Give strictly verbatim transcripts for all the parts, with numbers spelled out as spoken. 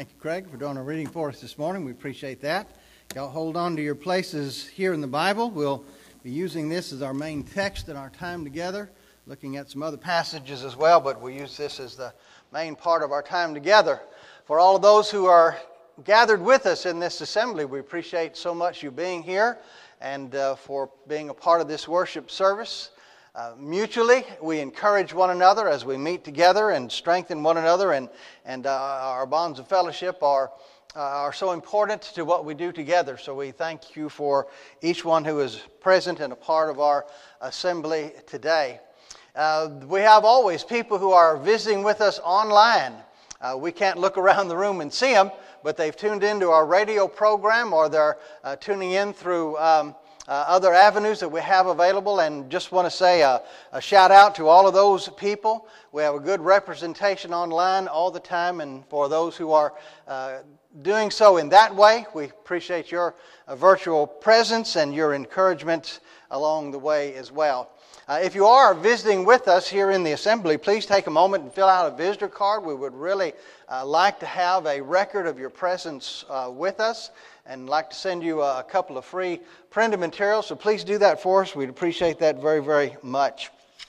Thank you, Craig, for doing a reading for us this morning. We appreciate that. Y'all hold on to your places here in the Bible. We'll be using this as our main text in our time together, looking at some other passages as well, but we'll use this as the main part of our time together. For all of those who are gathered with us in this assembly, we appreciate so much you being here and uh, for being a part of this worship service. Uh, mutually, we encourage one another as we meet together and strengthen one another, and, and uh, our bonds of fellowship are, uh, are so important to what we do together. So we thank you for each one who is present and a part of our assembly today. Uh, we have always people who are visiting with us online. Uh, we can't look around the room and see them, but they've tuned into our radio program, or they're uh, tuning in through um, Uh, other avenues that we have available, and just want to say a, a shout out to all of those people. We have a good representation online all the time, and for those who are uh, doing so in that way, we appreciate your uh, virtual presence and your encouragement along the way as well. Uh, if you are visiting with us here in the assembly, please take a moment and fill out a visitor card. We would really uh, like to have a record of your presence uh, with us, and like to send you a couple of free printed materials, so please do that for us. We'd appreciate that very, very much.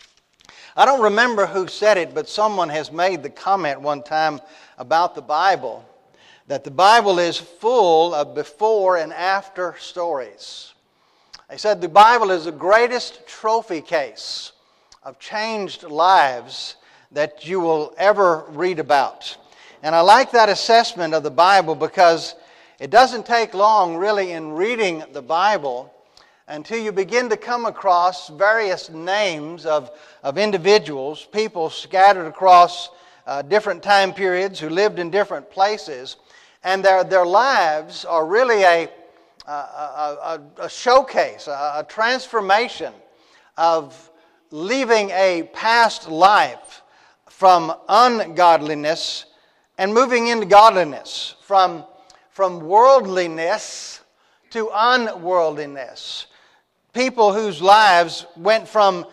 I don't remember who said it, but someone has made the comment one time about the Bible, that the Bible is full of before and after stories. They said the Bible is the greatest trophy case of changed lives that you will ever read about. And I like that assessment of the Bible, because it doesn't take long, really, in reading the Bible until you begin to come across various names of, of individuals, people scattered across uh, different time periods who lived in different places, and their, their lives are really a, a, a, a showcase, a, a transformation of leaving a past life from ungodliness and moving into godliness, from From worldliness to unworldliness. People whose lives went from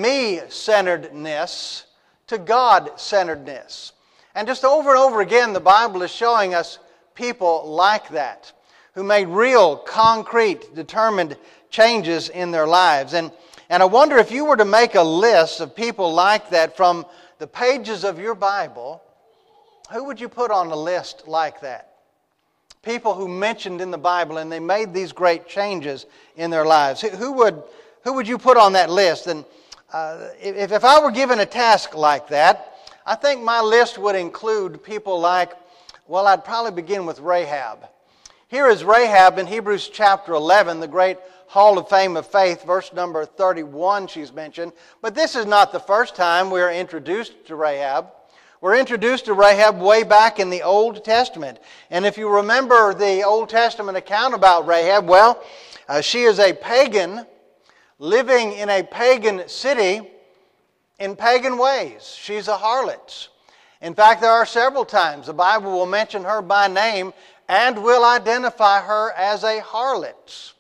me-centeredness to God-centeredness. And just over and over again, the Bible is showing us people like that, who made real, concrete, determined changes in their lives. And, and I wonder, if you were to make a list of people like that from the pages of your Bible, who would you put on a list like that? People who mentioned in the Bible, and they made these great changes in their lives. Who would, who would you put on that list? And uh, if, if I were given a task like that, I think my list would include people like, well, I'd probably begin with Rahab. Here is Rahab in Hebrews chapter eleven, the great Hall of Fame of Faith, verse number thirty-one she's mentioned. But this is not the first time we're introduced to Rahab. We're introduced to Rahab way back in the Old Testament. And if you remember the Old Testament account about Rahab, well, uh, she is a pagan living in a pagan city in pagan ways. She's a harlot. In fact, there are several times the Bible will mention her by name and will identify her as a harlot.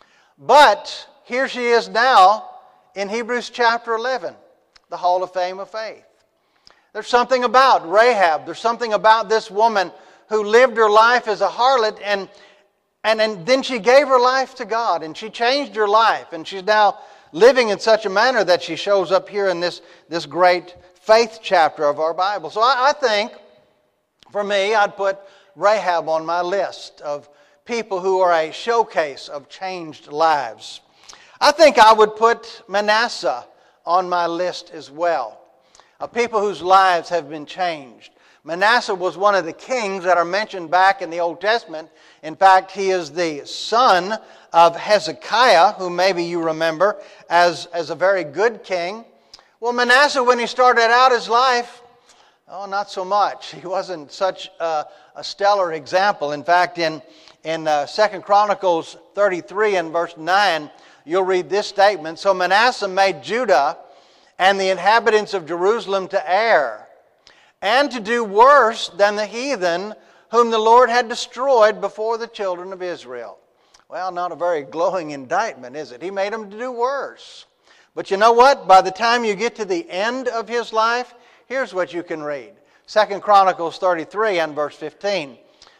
But here she is now in Hebrews chapter eleven, the Hall of Fame of Faith. There's something about Rahab. There's something about this woman who lived her life as a harlot, and, and, and then she gave her life to God, and she changed her life, and she's now living in such a manner that she shows up here in this, this great faith chapter of our Bible. So I, I think, for me, I'd put Rahab on my list of people who are a showcase of changed lives. I think I would put Manasseh on my list as well, of people whose lives have been changed. Manasseh was one of the kings that are mentioned back in the Old Testament. In fact, he is the son of Hezekiah, who maybe you remember as, as a very good king. Well, Manasseh, when he started out his life, oh, not so much. He wasn't such a, a stellar example. In fact, in, in uh, Second Chronicles thirty-three and verse nine, you'll read this statement: "So Manasseh made Judah and the inhabitants of Jerusalem to err, and to do worse than the heathen whom the Lord had destroyed before the children of Israel." Well, not a very glowing indictment, is it? He made them to do worse. But you know what? By the time you get to the end of his life, here's what you can read. Second Chronicles thirty-three and verse fifteen.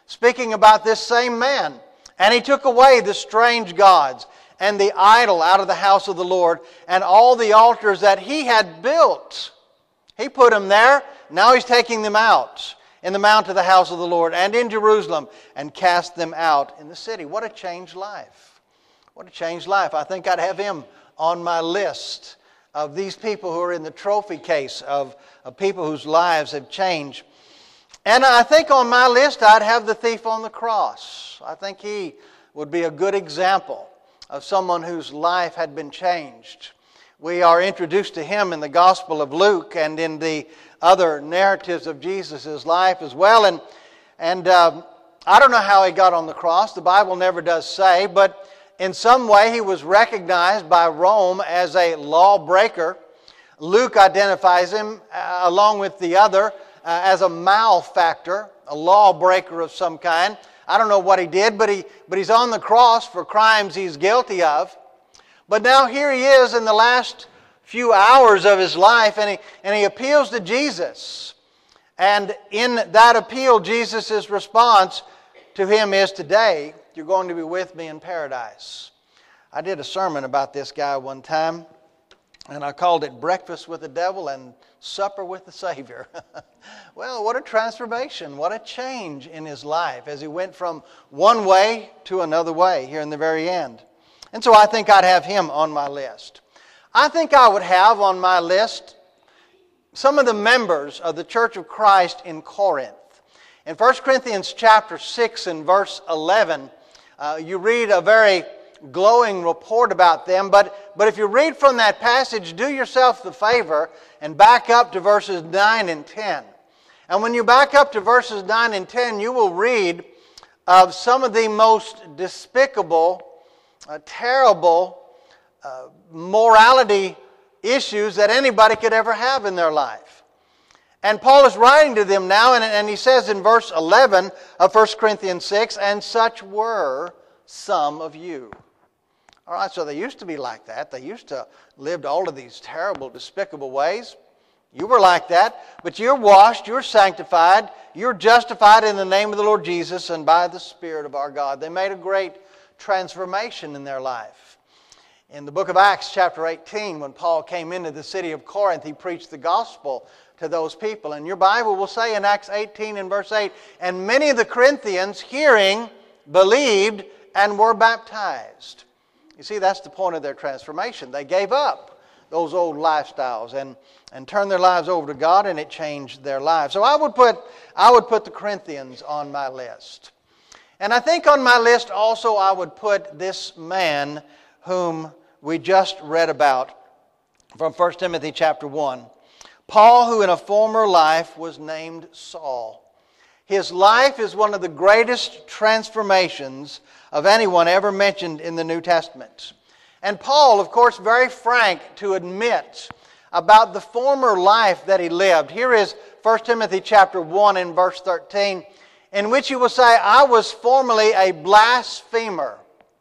speaking about this same man. And he took away the strange gods and the idol out of the house of the Lord, and all the altars that he had built. He put them there. Now he's taking them out in the mount of the house of the Lord and in Jerusalem, and cast them out in the city. What a changed life. What a changed life. I think I'd have him on my list of these people who are in the trophy case of, of people whose lives have changed. And I think on my list I'd have the thief on the cross. I think he would be a good example of someone whose life had been changed. We are introduced to him in the Gospel of Luke and in the other narratives of Jesus' life as well. And, and uh, I don't know how he got on the cross. The Bible never does say, but in some way he was recognized by Rome as a lawbreaker. Luke identifies him, uh, along with the other, uh, as a malefactor, a lawbreaker of some kind. I don't know what he did, but he but he's on the cross for crimes he's guilty of. But now here he is in the last few hours of his life, and he, and he appeals to Jesus. And in that appeal, Jesus' response to him is, today, you're going to be with me in paradise. I did a sermon about this guy one time, and I called it Breakfast with the Devil and Supper with the Savior. Well, what a transformation, what a change in his life as he went from one way to another way here in the very end. And so I think I'd have him on my list. I think I would have on my list some of the members of the Church of Christ in Corinth. In First Corinthians chapter six and verse eleven, uh, you read a very glowing report about them. But, but if you read from that passage, do yourself the favor and back up to verses nine and ten. And when you back up to verses nine and ten, you will read of some of the most despicable, uh, terrible uh, morality issues that anybody could ever have in their life. And Paul is writing to them now, and, and he says in verse eleven of First Corinthians six, and such were some of you. All right, so they used to be like that. They used to live all of these terrible, despicable ways. You were like that, but you're washed, you're sanctified, you're justified in the name of the Lord Jesus and by the Spirit of our God. They made a great transformation in their life. In the book of Acts chapter eighteen, when Paul came into the city of Corinth, he preached the gospel to those people. And your Bible will say in Acts eighteen and verse eight, and many of the Corinthians, hearing, believed and were baptized. You see, that's the point of their transformation. They gave up those old lifestyles and, and turned their lives over to God, and it changed their lives. So I would put I would put the Corinthians on my list. And I think on my list also I would put this man whom we just read about from First Timothy chapter one. Paul, who in a former life was named Saul. His life is one of the greatest transformations of anyone ever mentioned in the New Testament. And Paul, of course, very frank to admit about the former life that he lived. Here is First Timothy chapter one and verse thirteen, in which he will say, I was formerly a blasphemer,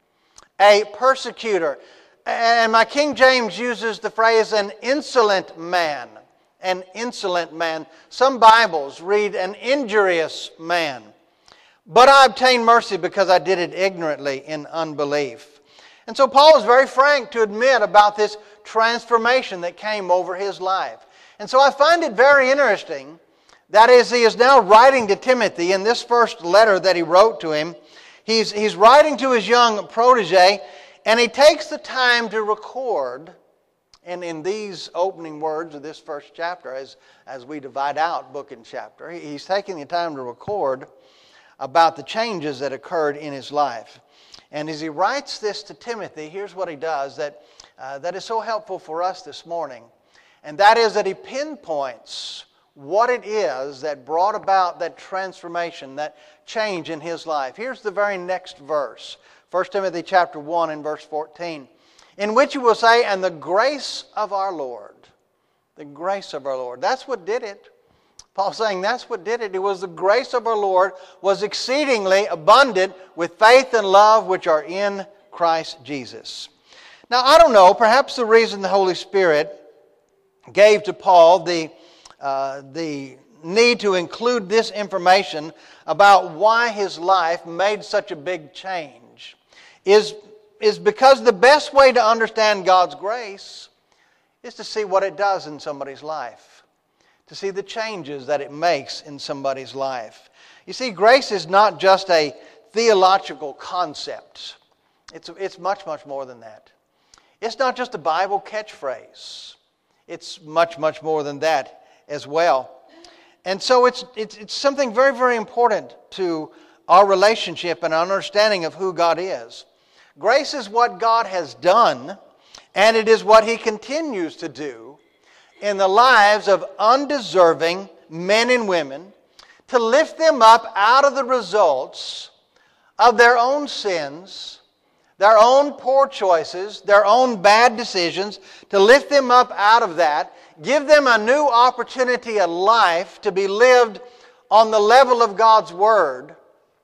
a persecutor. And my King James uses the phrase an insolent man. An insolent man. Some Bibles read an injurious man. But I obtained mercy because I did it ignorantly in unbelief. And so Paul is very frank to admit about this transformation that came over his life. And so I find it very interesting that as he is now writing to Timothy in this first letter that he wrote to him, he's, he's writing to his young protege, and he takes the time to record. And in these opening words of this first chapter, as, as we divide out book and chapter, he's taking the time to record about the changes that occurred in his life. And as he writes this to Timothy, here's what he does that, uh, that is so helpful for us this morning. And that is that he pinpoints what it is that brought about that transformation, that change in his life. Here's the very next verse, First Timothy chapter one and verse fourteen. In which you will say, and the grace of our Lord. The grace of our Lord. That's what did it. Paul's saying that's what did it. It was the grace of our Lord was exceedingly abundant with faith and love which are in Christ Jesus. Now, I don't know, perhaps the reason the Holy Spirit gave to Paul the, uh, the need to include this information about why his life made such a big change is, is because the best way to understand God's grace is to see what it does in somebody's life, to see the changes that it makes in somebody's life. You see, grace is not just a theological concept. It's, it's much, much more than that. It's not just a Bible catchphrase. It's much, much more than that as well. And so it's, it's, it's something very, very important to our relationship and our understanding of who God is. Grace is what God has done, and it is what He continues to do in the lives of undeserving men and women to lift them up out of the results of their own sins, their own poor choices, their own bad decisions, to lift them up out of that, give them a new opportunity at life to be lived on the level of God's Word,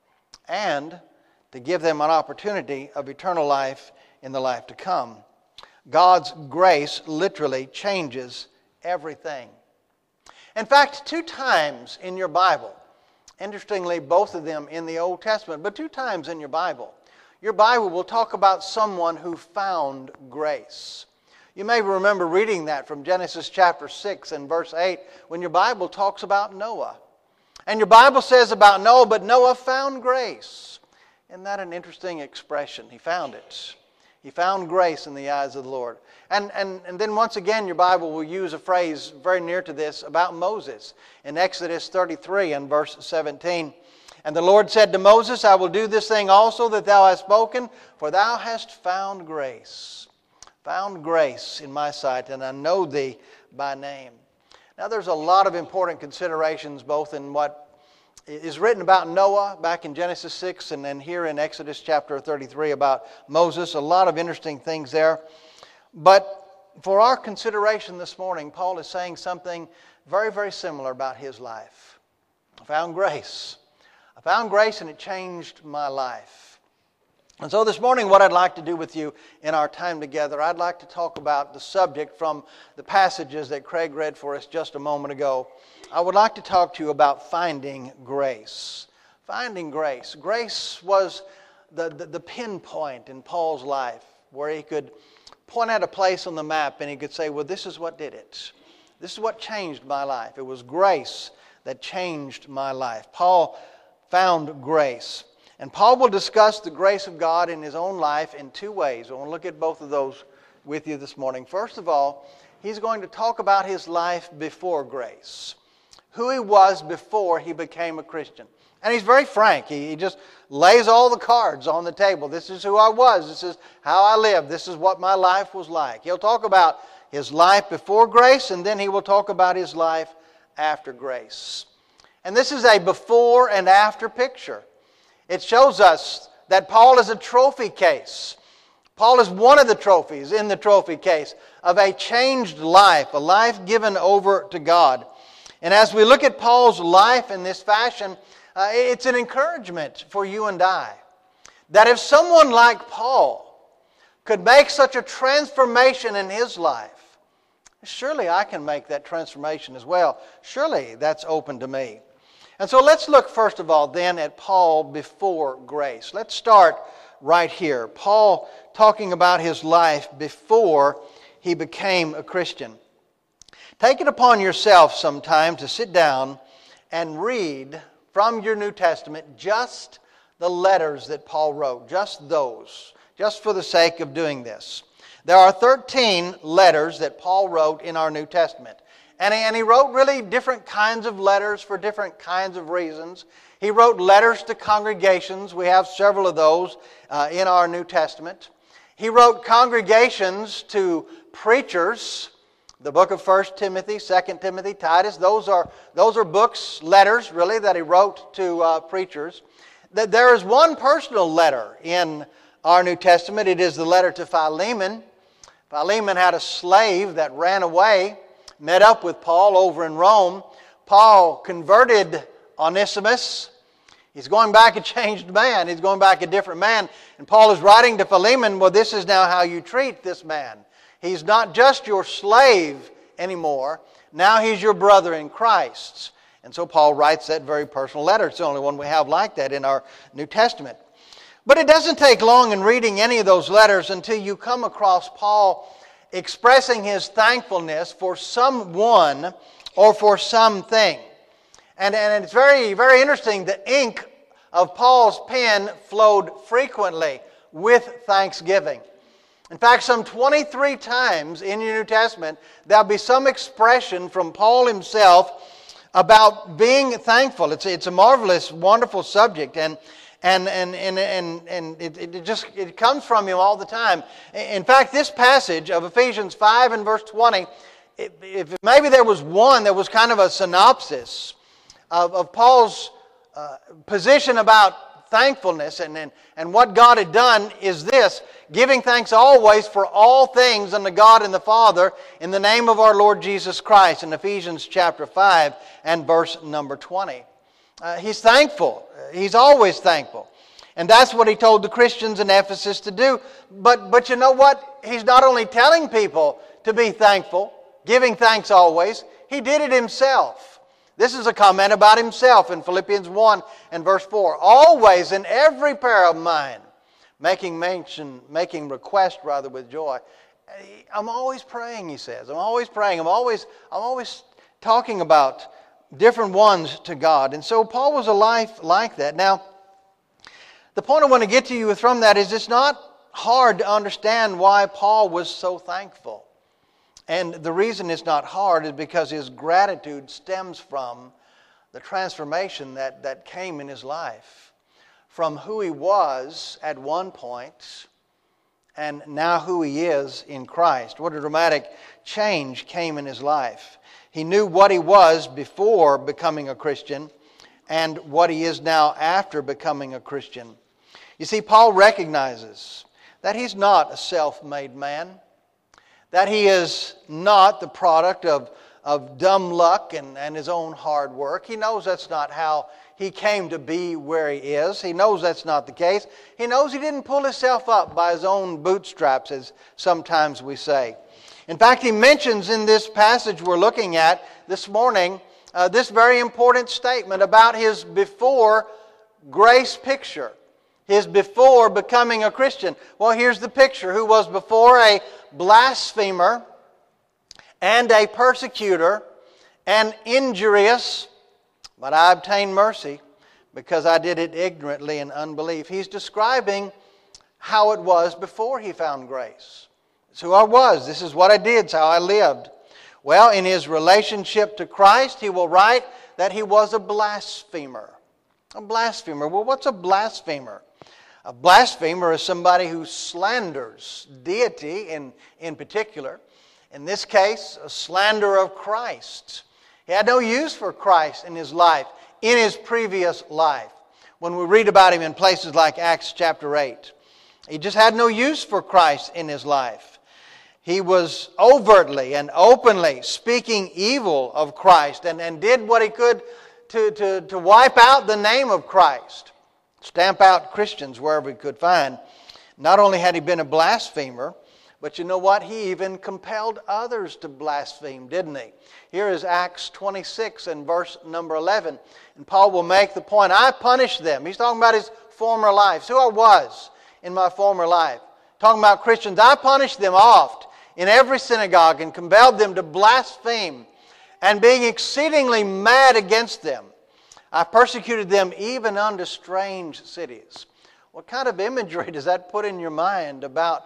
and to give them an opportunity of eternal life in the life to come. God's grace literally changes everything. In fact, two times in your Bible, interestingly, both of them in the Old Testament, but two times in your Bible, your Bible will talk about someone who found grace. You may remember reading that from Genesis chapter six and verse eight when your Bible talks about Noah. And your Bible says about Noah, but Noah found grace. Isn't that an interesting expression? He found it. He found grace in the eyes of the Lord. And, and, and then once again, your Bible will use a phrase very near to this about Moses. In Exodus thirty-three and verse seventeen, and the Lord said to Moses, I will do this thing also that thou hast spoken, for thou hast found grace. Found grace in my sight, and I know thee by name. Now there's a lot of important considerations both in what is written about Noah back in Genesis six and then here in Exodus chapter thirty-three about Moses. A lot of interesting things there. But for our consideration this morning, Paul is saying something very, very similar about his life. I found grace. I found grace and it changed my life. And so this morning what I'd like to do with you in our time together, I'd like to talk about the subject from the passages that Craig read for us just a moment ago. I would like to talk to you about finding grace. Finding grace. Grace was the, the, the pinpoint in Paul's life where he could point out a place on the map and he could say, well, this is what did it. This is what changed my life. It was grace that changed my life. Paul found grace. And Paul will discuss the grace of God in his own life in two ways. I want to look at both of those with you this morning. First of all, he's going to talk about his life before grace. Who he was before he became a Christian. And he's very frank. He, he just lays all the cards on the table. This is who I was. This is how I lived. This is what my life was like. He'll talk about his life before grace, and then he will talk about his life after grace. And this is a before and after picture. It shows us that Paul is a trophy case. Paul is one of the trophies in the trophy case of a changed life, a life given over to God. And as we look at Paul's life in this fashion, uh, it's an encouragement for you and I. That if someone like Paul could make such a transformation in his life, surely I can make that transformation as well. Surely that's open to me. And so let's look first of all then at Paul before grace. Let's start right here. Paul talking about his life before he became a Christian. Take it upon yourself sometime to sit down and read from your New Testament just the letters that Paul wrote, just those, just for the sake of doing this. There are thirteen letters that Paul wrote in our New Testament. And he, and he wrote really different kinds of letters for different kinds of reasons. He wrote letters to congregations. We have several of those uh, in our New Testament. He wrote congregations to preachers. The book of First Timothy, Second Timothy, Titus, those are, those are books, letters really, that he wrote to uh, preachers. There is one personal letter in our New Testament. It is the letter to Philemon. Philemon had a slave that ran away, met up with Paul over in Rome. Paul converted Onesimus. He's going back a changed man. He's going back a different man. And Paul is writing to Philemon, well, this is now how you treat this man. He's not just your slave anymore. Now he's your brother in Christ. And so Paul writes that very personal letter. It's the only one we have like that in our New Testament. But it doesn't take long in reading any of those letters until you come across Paul expressing his thankfulness for someone or for something. And, and it's very, very interesting. The ink of Paul's pen flowed frequently with thanksgiving. In fact, some twenty-three times in your New Testament, there'll be some expression from Paul himself about being thankful. It's, it's a marvelous, wonderful subject, and and and and and, and it, it just it comes from him all the time. In fact, this passage of Ephesians five and verse twenty, if maybe there was one that was kind of a synopsis of, of Paul's uh, position about thankfulness and, and, and what God had done, is this: giving thanks always for all things unto God and the Father in the name of our Lord Jesus Christ, in Ephesians chapter five and verse number twenty. Uh, he's thankful. He's always thankful. And that's what he told the Christians in Ephesus to do. But, but you know what? He's not only telling people to be thankful, giving thanks always, he did it himself. This is a comment about himself in Philippians one and verse four. Always in every prayer of mine, making mention, making request rather with joy. I'm always praying, he says. I'm always praying. I'm always, I'm always talking about different ones to God. And so Paul was a life like that. Now, the point I want to get to you from that is it's not hard to understand why Paul was so thankful. And the reason it's not hard is because his gratitude stems from the transformation that, that came in his life. From who he was at one point and now who he is in Christ. What a dramatic change came in his life. He knew what he was before becoming a Christian and what he is now after becoming a Christian. You see, Paul recognizes that he's not a self-made man, that he is not the product of, of dumb luck and, and his own hard work. He knows that's not how he came to be where he is. He knows that's not the case. He knows he didn't pull himself up by his own bootstraps, as sometimes we say. In fact, he mentions in this passage we're looking at this morning, uh, this very important statement about his before grace picture. His before becoming a Christian. Well, here's the picture. Who was before a blasphemer and a persecutor and injurious, but I obtained mercy because I did it ignorantly in unbelief. He's describing how it was before he found grace. It's who I was. This is what I did. It's how I lived. Well, in his relationship to Christ, he will write that he was a blasphemer. A blasphemer. Well, what's a blasphemer? A blasphemer is somebody who slanders deity in, in particular. In this case, a slander of Christ. He had no use for Christ in his life, in his previous life. When we read about him in places like Acts chapter eight, he just had no use for Christ in his life. He was overtly and openly speaking evil of Christ and, and did what he could to, to, to wipe out the name of Christ. Stamp out Christians wherever he could find. Not only had he been a blasphemer, but you know what? He even compelled others to blaspheme, didn't he? Here is Acts twenty-six and verse number eleven. And Paul will make the point, I punished them. He's talking about his former life. Who I was in my former life. Talking about Christians. I punished them oft in every synagogue and compelled them to blaspheme. And being exceedingly mad against them, I persecuted them even unto strange cities. What kind of imagery does that put in your mind about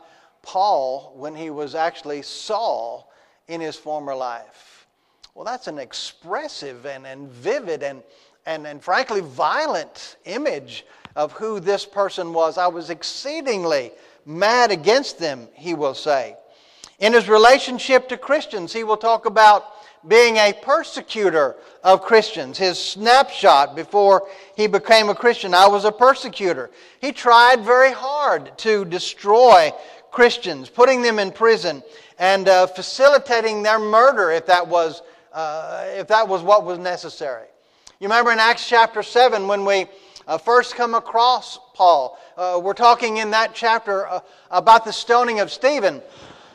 Paul when he was actually Saul in his former life? Well, that's an expressive and, and vivid and, and, and frankly violent image of who this person was. I was exceedingly mad against them, he will say. In his relationship to Christians, he will talk about being a persecutor of Christians. His snapshot before he became a Christian, I was a persecutor. He tried very hard to destroy Christians, putting them in prison and uh, facilitating their murder if that was uh, if that was what was necessary. You remember in Acts chapter seven when we uh, first come across Paul, uh, we're talking in that chapter uh, about the stoning of Stephen.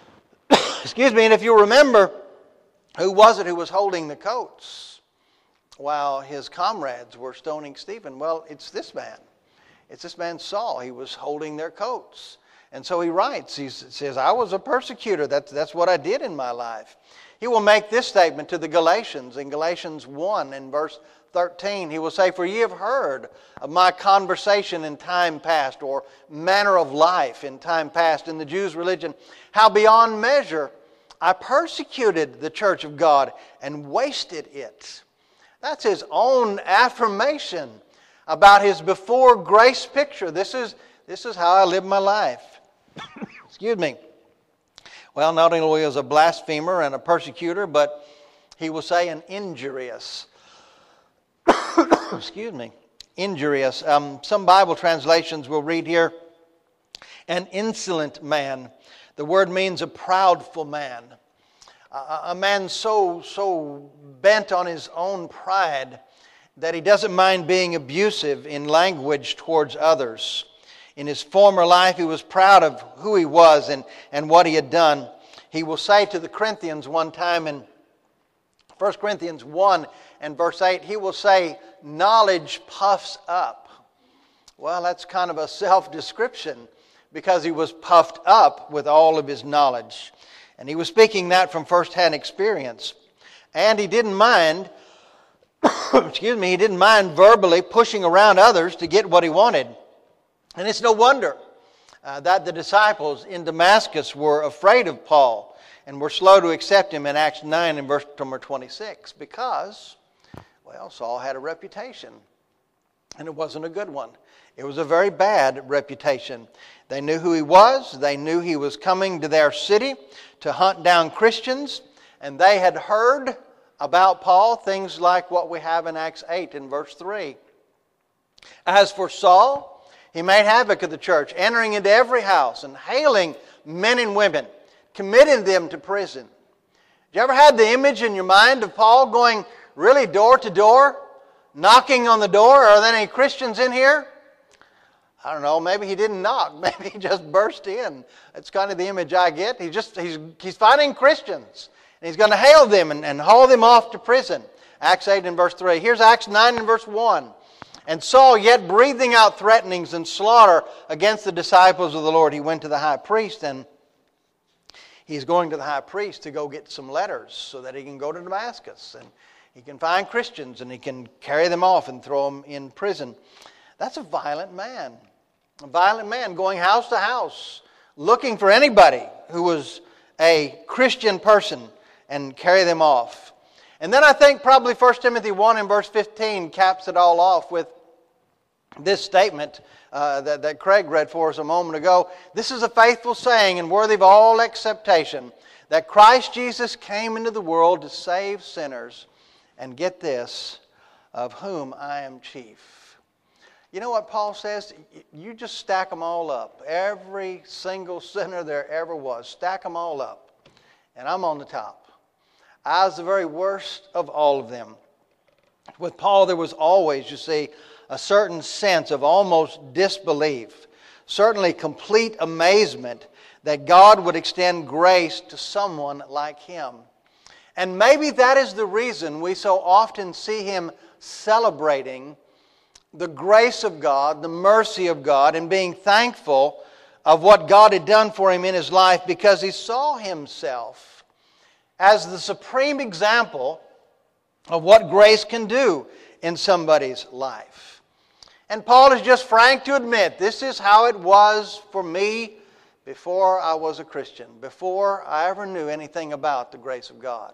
Excuse me, and if you remember, who was it who was holding the coats? while his comrades were stoning Stephen? Well, it's this man. It's this man Saul. He was holding their coats. And so he writes, he says, I was a persecutor. That's, that's what I did in my life. He will make this statement to the Galatians in Galatians one and verse thirteen. He will say, for ye have heard of my conversation in time past, or manner of life in time past in the Jews' religion, how beyond measure I persecuted the church of God and wasted it. That's his own affirmation about his before grace picture. This is, this is how I live my life. Excuse me. Well, not only was a blasphemer and a persecutor, but he will say an injurious. Excuse me. Injurious. Um, some Bible translations will read here, an insolent man. The word means a proudful man. A, a man so, so bent on his own pride that he doesn't mind being abusive in language towards others. In his former life, he was proud of who he was and, and what he had done. He will say to the Corinthians one time in First Corinthians one and verse eight, he will say, knowledge puffs up. Well, that's kind of a self-description because he was puffed up with all of his knowledge. And he was speaking that from first-hand experience. And he didn't mind, excuse me, he didn't mind verbally pushing around others to get what he wanted. And it's no wonder uh, that the disciples in Damascus were afraid of Paul and were slow to accept him in Acts nine and verse number twenty-six because, well, Saul had a reputation, and it wasn't a good one. It was a very bad reputation. They knew who he was. They knew he was coming to their city to hunt down Christians, and they had heard about Paul things like what we have in Acts eight and verse three. As for Saul, he made havoc of the church, entering into every house and hailing men and women, committing them to prison. Did you ever have the image in your mind of Paul going really door to door, knocking on the door? Are there any Christians in here? I don't know, maybe he didn't knock. Maybe he just burst in. That's kind of the image I get. He just, he's, he's finding Christians. And he's going to hail them and, and haul them off to prison. Acts eight and verse three. Here's Acts nine and verse one. And Saul, yet breathing out threatenings and slaughter against the disciples of the Lord, he went to the high priest, and he's going to the high priest to go get some letters so that he can go to Damascus and he can find Christians and he can carry them off and throw them in prison. That's a violent man. A violent man going house to house, looking for anybody who was a Christian person and carry them off. And then I think probably First Timothy one and verse fifteen caps it all off with this statement uh, that, that Craig read for us a moment ago. This is a faithful saying and worthy of all acceptation, that Christ Jesus came into the world to save sinners, and get this, of whom I am chief. You know what Paul says? You just stack them all up. Every single sinner there ever was. Stack them all up. And I'm on the top. I was the very worst of all of them. With Paul, there was always, you see, a certain sense of almost disbelief, certainly complete amazement that God would extend grace to someone like him. And maybe that is the reason we so often see him celebrating the grace of God, the mercy of God, and being thankful of what God had done for him in his life, because he saw himself as the supreme example of what grace can do in somebody's life. And Paul is just frank to admit, this is how it was for me before I was a Christian, before I ever knew anything about the grace of God.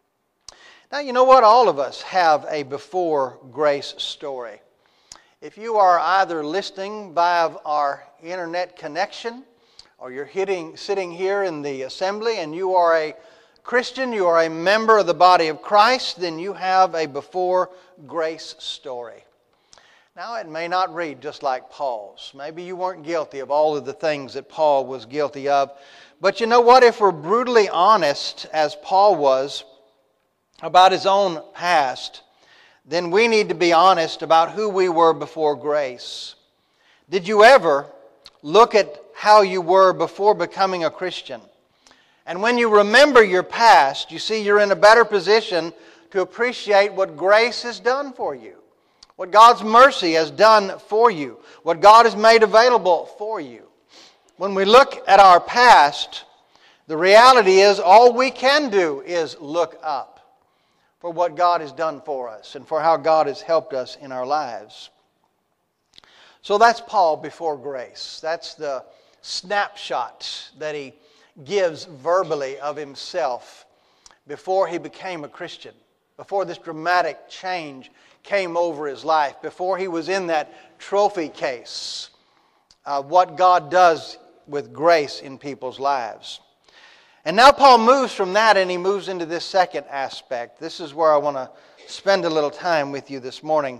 Now, you know what? All of us have a before grace story. If you are either listening by our internet connection, or you're hitting, sitting here in the assembly and you are a Christian, you are a member of the body of Christ, then you have a before grace story. Now, it may not read just like Paul's. Maybe you weren't guilty of all of the things that Paul was guilty of. But you know what? If we're brutally honest, as Paul was, about his own past, then we need to be honest about who we were before grace. Did you ever look at how you were before becoming a Christian? And when you remember your past, you see you're in a better position to appreciate what grace has done for you, what God's mercy has done for you, what God has made available for you. When we look at our past, the reality is all we can do is look up for what God has done for us and for how God has helped us in our lives. So that's Paul before grace. That's the snapshot that he gives verbally of himself before he became a Christian, before this dramatic change came over his life, before he was in that trophy case of what God does with grace in people's lives. And now Paul moves from that and he moves into this second aspect. This is where I want to spend a little time with you this morning.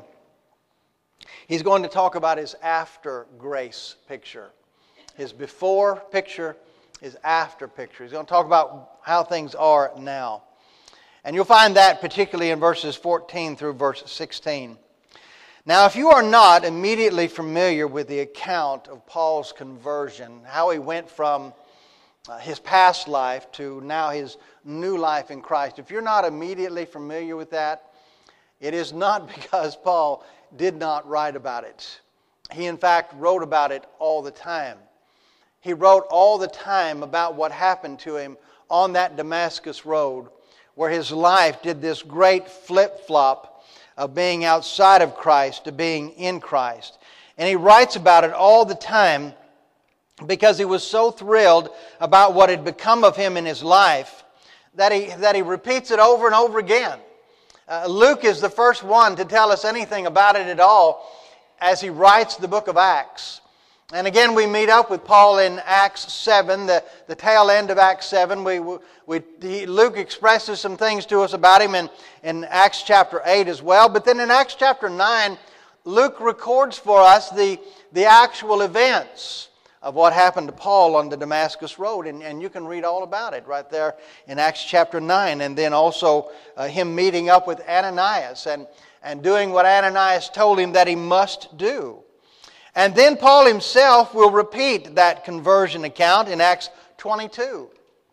He's going to talk about his after grace picture. His before picture, his after picture. He's going to talk about how things are now. And you'll find that particularly in verses fourteen through verse sixteen. Now, if you are not immediately familiar with the account of Paul's conversion, how he went from uh, his past life to now his new life in Christ, if you're not immediately familiar with that, it is not because Paul did not write about it. He, in fact, wrote about it all the time. He wrote all the time about what happened to him on that Damascus road, where his life did this great flip-flop of being outside of Christ to being in Christ. And he writes about it all the time because he was so thrilled about what had become of him in his life that he, that he repeats it over and over again. Uh, Luke is the first one to tell us anything about it at all as he writes the book of Acts. And again, we meet up with Paul in Acts seven, the, the tail end of Acts seven. We, we, he, Luke expresses some things to us about him in, in Acts chapter eight as well. But then in Acts chapter nine, Luke records for us the, the actual events of what happened to Paul on the Damascus road. And, and you can read all about it right there in Acts chapter nine. And then also uh, him meeting up with Ananias and, and doing what Ananias told him that he must do. And then Paul himself will repeat that conversion account in Acts twenty-two.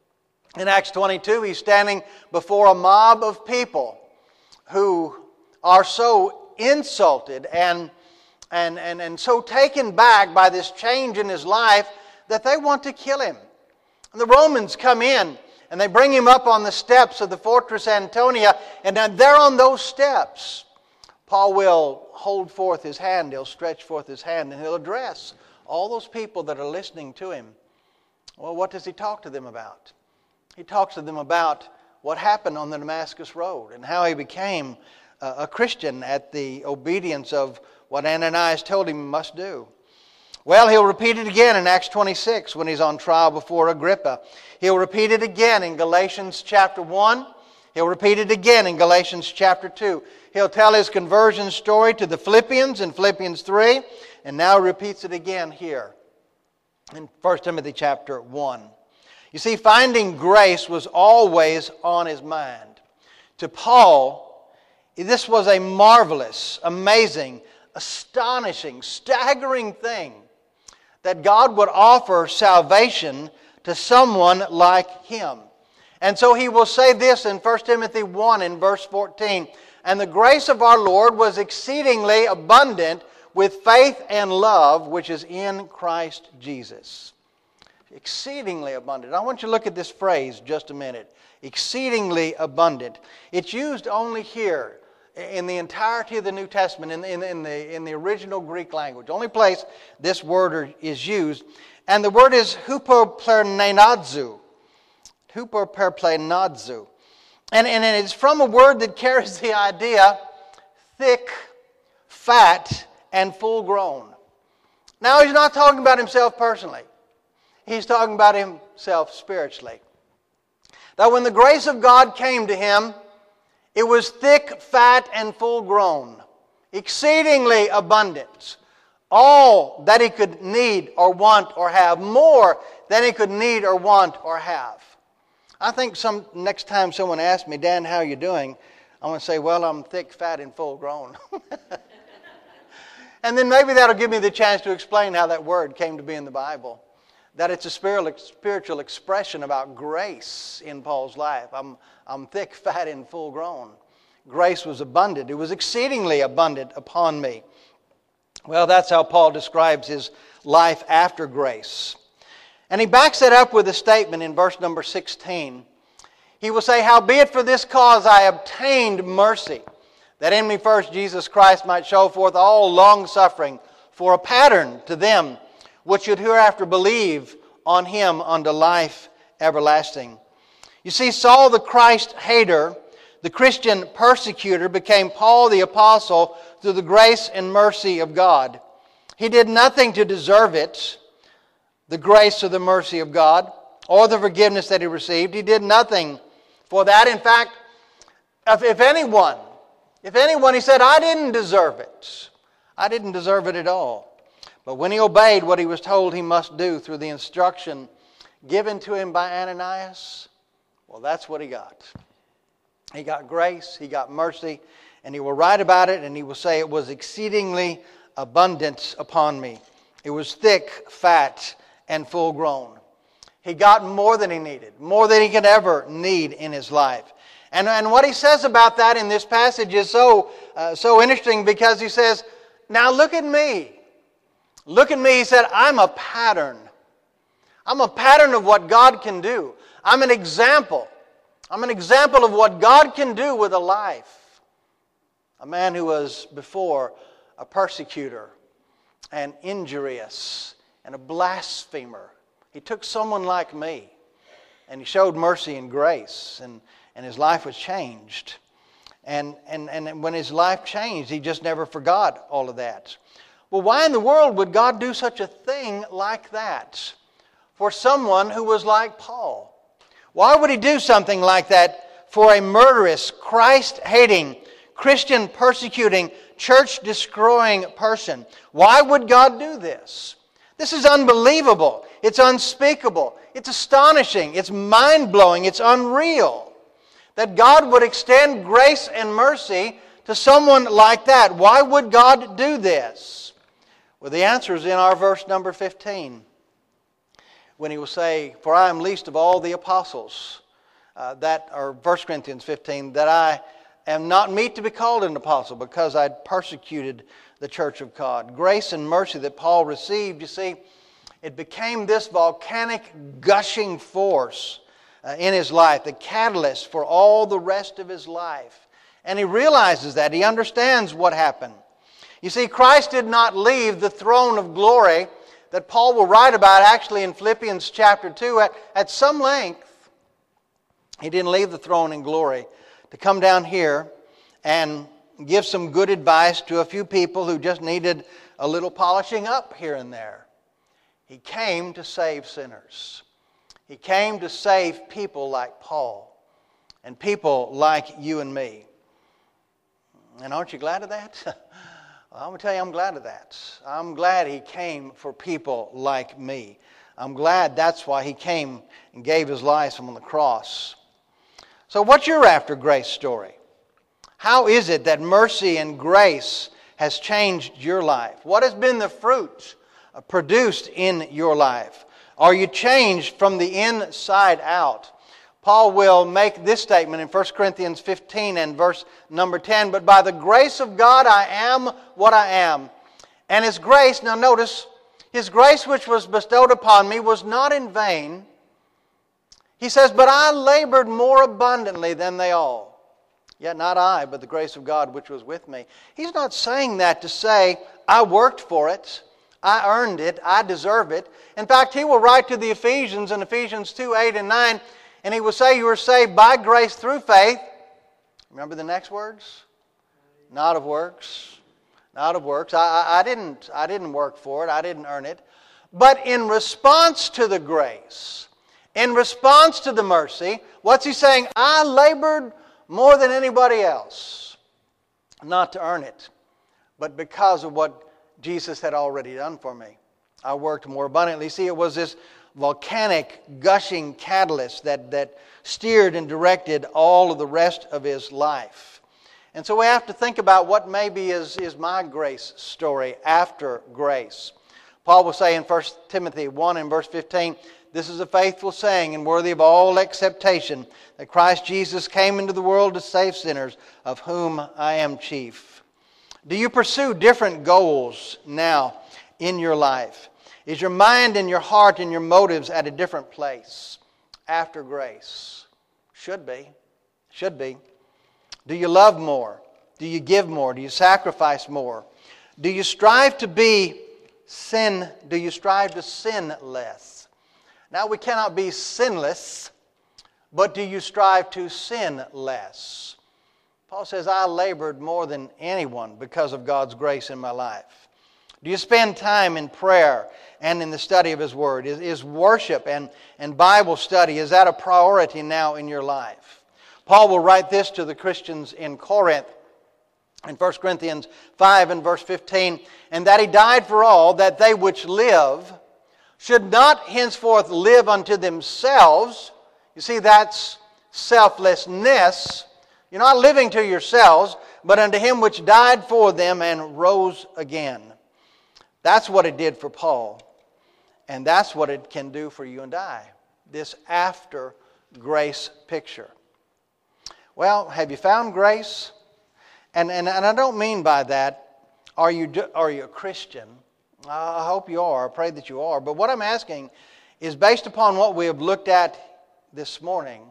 In Acts twenty-two, he's standing before a mob of people who are so insulted and, and, and, and so taken back by this change in his life that they want to kill him. And the Romans come in and they bring him up on the steps of the fortress Antonia, and there on those steps, Paul will hold forth his hand, he'll stretch forth his hand, and he'll address all those people that are listening to him. Well, what does he talk to them about? He talks to them about what happened on the Damascus road and how he became a Christian at the obedience of what Ananias told him he must do. Well, he'll repeat it again in Acts twenty-six when he's on trial before Agrippa. He'll repeat it again in Galatians chapter one. He'll repeat it again in Galatians chapter two. He'll tell his conversion story to the Philippians in Philippians three, and now repeats it again here in First Timothy chapter one. You see, finding grace was always on his mind. To Paul, this was a marvelous, amazing, astonishing, staggering thing that God would offer salvation to someone like him. And so he will say this in First Timothy one in verse fourteen, "And the grace of our Lord was exceedingly abundant with faith and love, which is in Christ Jesus." Exceedingly abundant. I want you to look at this phrase just a minute. Exceedingly abundant. It's used only here in the entirety of the New Testament, in, in, in, the, in the original Greek language. Only place this word is used. And the word is hupoperplenadzo. Hupoperplenadzo. And, and it's from a word that carries the idea thick, fat, and full grown. Now, he's not talking about himself personally. He's talking about himself spiritually. That when the grace of God came to him, it was thick, fat, and full grown, exceedingly abundant. All that he could need or want or have, more than he could need or want or have. I think some next time someone asks me, "Dan, how are you doing?" I'm going to say, "Well, I'm thick, fat, and full grown." And then maybe that'll give me the chance to explain how that word came to be in the Bible. That it's a spiritual expression about grace in Paul's life. I'm, I'm thick, fat, and full grown. grace was abundant. It was exceedingly abundant upon me. Well, that's how Paul describes his life after grace. And he backs it up with a statement in verse number sixteen. He will say, "Howbeit for this cause I obtained mercy, that in me first Jesus Christ might show forth all long-suffering for a pattern to them which should hereafter believe on Him unto life everlasting." You see, Saul the Christ hater, the Christian persecutor, became Paul the apostle through the grace and mercy of God. He did nothing to deserve it, the grace or the mercy of God, or the forgiveness that he received. He did nothing for that. In fact, if, if anyone, if anyone, he said, I didn't deserve it. I didn't deserve it at all. But when he obeyed what he was told he must do through the instruction given to him by Ananias, well, that's what he got. He got grace, he got mercy, and he will write about it, and he will say it was exceedingly abundant upon me. It was thick, fat, and full grown. He got more than he needed, more than he could ever need in his life. And, and what he says about that in this passage is so, uh, so interesting, because he says, now look at me. Look at me. He said, I'm a pattern. I'm a pattern of what God can do. I'm an example. I'm an example of what God can do with a life. A man who was before a persecutor and injurious and a blasphemer. He took someone like me and he showed mercy and grace, and, and his life was changed. And, and, and when his life changed, he just never forgot all of that. Well, why in the world would God do such a thing like that for someone who was like Paul? Why would He do something like that for a murderous, Christ-hating, Christian persecuting, church-destroying person? Why would God do this? This is unbelievable. It's unspeakable. It's astonishing. It's mind-blowing. It's unreal that God would extend grace and mercy to someone like that. Why would God do this? Well, the answer is in our verse number fifteen. When he will say, for I am least of all the apostles, uh, that, or First Corinthians fifteen, that I am not meet to be called an apostle because I had persecuted the church of God. Grace and mercy that Paul received, you see, it became this volcanic gushing force uh, in his life, the catalyst for all the rest of his life. And he realizes that. He understands what happened. You see, Christ did not leave the throne of glory that Paul will write about actually in Philippians chapter two at, at some length. He didn't leave the throne in glory to come down here and give some good advice to a few people who just needed a little polishing up here and there. He came to save sinners. He came to save people like Paul and people like you and me. And aren't you glad of that? Well, I'm going to tell you, I'm glad of that. I'm glad He came for people like me. I'm glad that's why He came and gave His life on the cross. So what's your after grace story? How is it that mercy and grace has changed your life? What has been the fruit produced in your life? Are you changed from the inside out? Paul will make this statement in First Corinthians fifteen and verse number ten. But by the grace of God I am what I am. And His grace, now notice, His grace which was bestowed upon me was not in vain. He says, but I labored more abundantly than they all. Yet not I, but the grace of God which was with me. He's not saying that to say, I worked for it, I earned it, I deserve it. In fact, he will write to the Ephesians in Ephesians two, eight and nine, and he will say you were saved by grace through faith. Remember the next words? Not of works. Not of works. I, I, I, didn't, I didn't work for it. I didn't earn it. But in response to the grace, in response to the mercy, what's he saying? I labored more than anybody else. Not to earn it, but because of what Jesus had already done for me. I worked more abundantly. See, it was this volcanic, gushing catalyst that, that steered and directed all of the rest of his life. And so we have to think about what maybe is, is my grace story after grace. Paul will say in First Timothy one and verse fifteen, this is a faithful saying and worthy of all acceptation, that Christ Jesus came into the world to save sinners, of whom I am chief. Do you pursue different goals now in your life? Is your mind and your heart and your motives at a different place after grace? Should be. Should be. Do you love more? Do you give more? Do you sacrifice more? Do you strive to be sin? Do you strive to sin less? Now, we cannot be sinless, but do you strive to sin less? Paul says, I labored more than anyone because of God's grace in my life. Do you spend time in prayer and in the study of His Word? Is, is worship and, and Bible study, is that a priority now in your life? Paul will write this to the Christians in Corinth in First Corinthians five and verse fifteen, and that He died for all, that they which live should not henceforth live unto themselves. You see, that's selflessness. You're not living to yourselves, but unto Him which died for them and rose again. That's what it did for Paul. And that's what it can do for you and I. This after grace picture. Well, have you found grace? And, and, and I don't mean by that, are you, are you a Christian? I hope you are. I pray that you are. But what I'm asking is based upon what we have looked at this morning.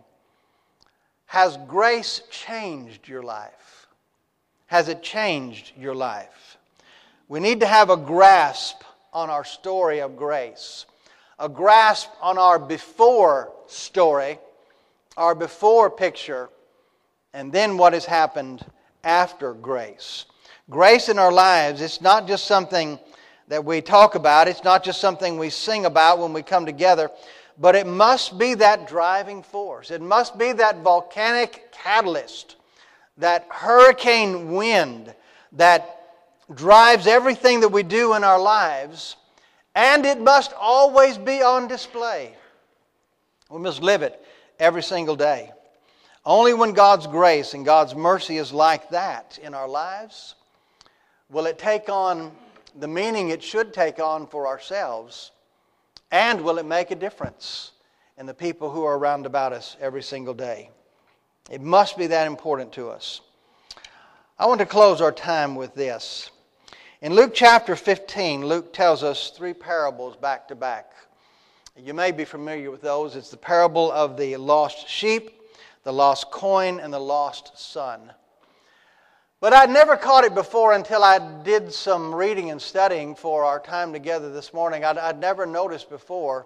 Has grace changed your life? Has it changed your life? We need to have a grasp on our story of grace. A grasp on our before story, our before picture, and then what has happened after grace. Grace in our lives, it's not just something that we talk about. It's not just something we sing about when we come together. But it must be that driving force. It must be that volcanic catalyst, that hurricane wind that drives everything that we do in our lives. And it must always be on display. We must live it every single day. Only when God's grace and God's mercy is like that in our lives will it take on the meaning it should take on for ourselves. And will it make a difference in the people who are around about us every single day? It must be that important to us. I want to close our time with this. In Luke chapter fifteen, Luke tells us three parables back to back. You may be familiar with those. It's the parable of the lost sheep, the lost coin, and the lost son. But I'd never caught it before until I did some reading and studying for our time together this morning. I'd, I'd never noticed before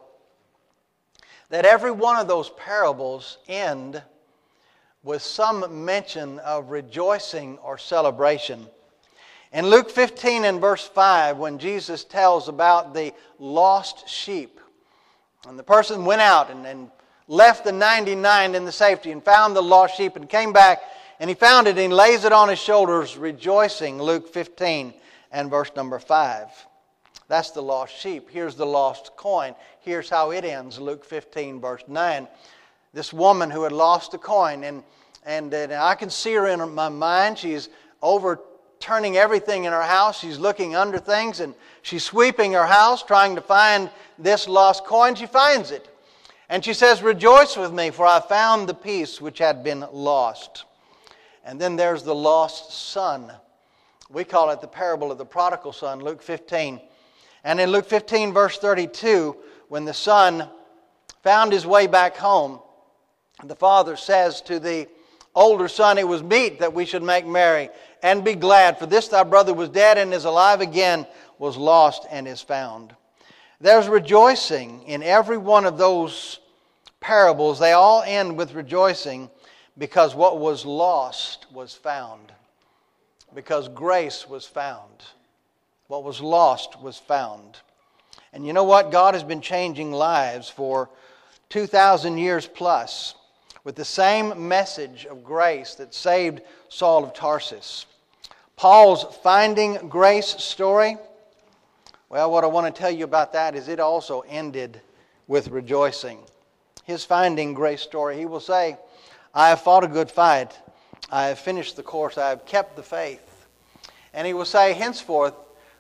that every one of those parables end with some mention of rejoicing or celebration. In Luke fifteen and verse five, when Jesus tells about the lost sheep, and the person went out and, and left the ninety-nine in the safety and found the lost sheep and came back, and he found it and he lays it on his shoulders, rejoicing, Luke fifteen and verse number five. That's the lost sheep. Here's the lost coin. Here's how it ends, Luke fifteen verse nine. This woman who had lost the coin, and, and, and I can see her in my mind. She's overturning everything in her house. She's looking under things, and she's sweeping her house, trying to find this lost coin. She finds it. And she says, "Rejoice with me, for I found the piece which had been lost." And then there's the lost son. We call it the parable of the prodigal son, Luke fifteen. And in Luke fifteen, verse thirty-two, when the son found his way back home, the father says to the older son, "It was meet that we should make merry and be glad, for this thy brother was dead and is alive again, was lost and is found." There's rejoicing in every one of those parables. They all end with rejoicing, because what was lost was found. Because grace was found. What was lost was found. And you know what? God has been changing lives for two thousand years plus with the same message of grace that saved Saul of Tarsus. Paul's finding grace story, well, what I want to tell you about that is it also ended with rejoicing. His finding grace story, he will say, "I have fought a good fight. I have finished the course. I have kept the faith." And he will say, "Henceforth,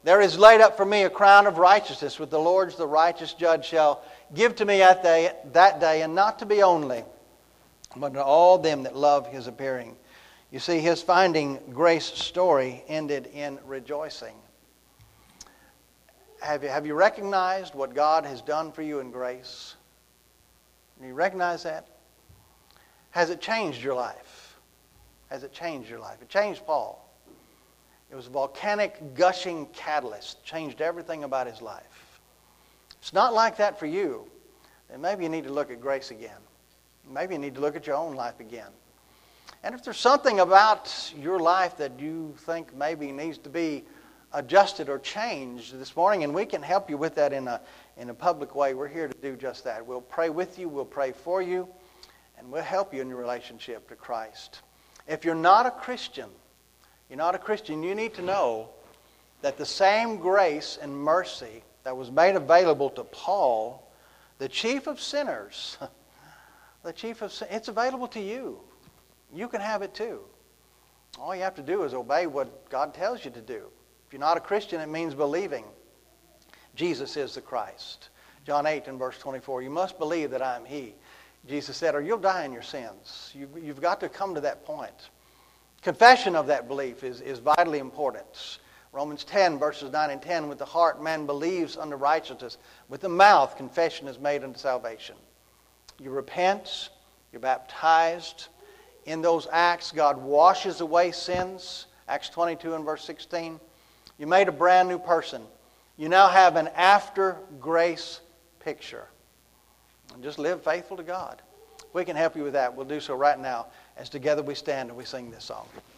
There is laid up for me a crown of righteousness, with the Lord's the righteous judge shall give to me at day, that day, and not to me only, but to all them that love his appearing. You see, his finding grace story ended in rejoicing. Have you, have you recognized what God has done for you in grace? Do you recognize that? Has it changed your life? Has it changed your life? It changed Paul. It was a volcanic, gushing catalyst. Changed everything about his life. It's not like that for you. Then maybe you need to look at grace again. Maybe you need to look at your own life again. And if there's something about your life that you think maybe needs to be adjusted or changed this morning, and we can help you with that in a, in a public way, we're here to do just that. We'll pray with you, we'll pray for you, and we'll help you in your relationship to Christ. If you're not a Christian, you're not a Christian, you need to know that the same grace and mercy that was made available to Paul, the chief of sinners, the chief of sin, it's available to you. You can have it too. All you have to do is obey what God tells you to do. If you're not a Christian, it means believing Jesus is the Christ. John eight and verse twenty-four, you must believe that I am He. Jesus said, or you'll die in your sins. You, you've got to come to that point. Confession of that belief is, is vitally important. Romans ten, verses nine and ten, with the heart man believes unto righteousness. With the mouth confession is made unto salvation. You repent, you're baptized. In those acts, God washes away sins. Acts twenty-two and verse sixteen. You made a brand new person. You now have an after grace picture. And just live faithful to God. We can help you with that. We'll do so right now as together we stand and we sing this song.